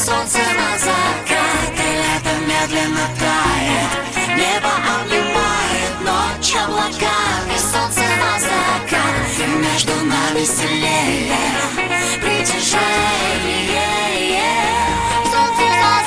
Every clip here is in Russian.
Солнце на закате, лето медленно тает, небо обнимает ночь облаками. Солнце на закате, между нами сильнее притяжение. Солнце на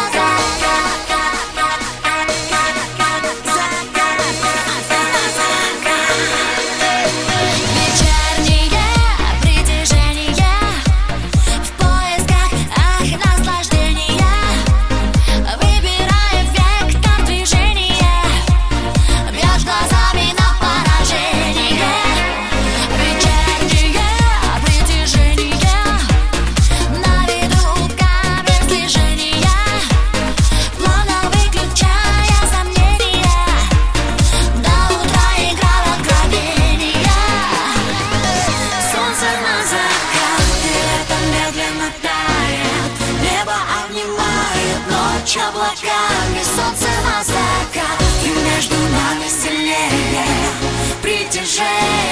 облаками. Солнце на закат, и между нами сильнее притяжение.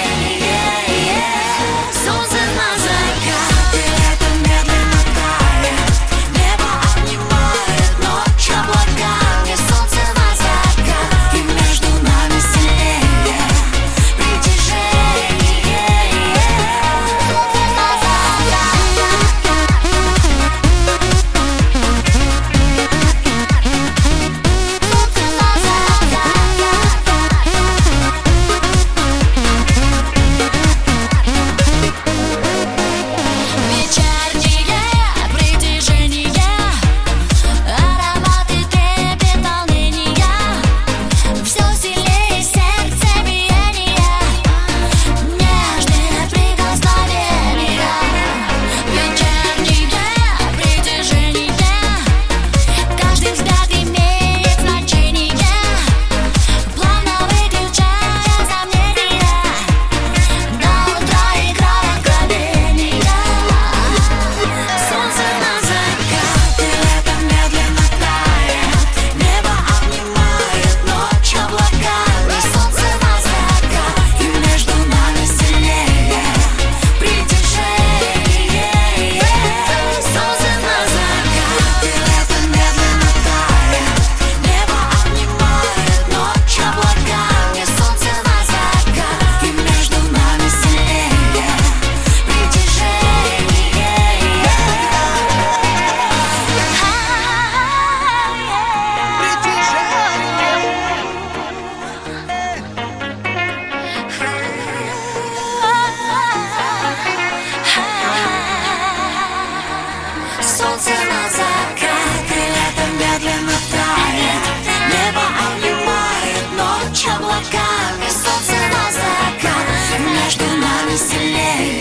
Солнце на закат, и лето медленно тает, небо обнимает ночь облаками. Солнце на закат, и между нами сильнее притяжение. Солнце на Солнце на закате, лето медленно тает, небо обнимает ночь облаками. Солнце на закат, между нами сильнее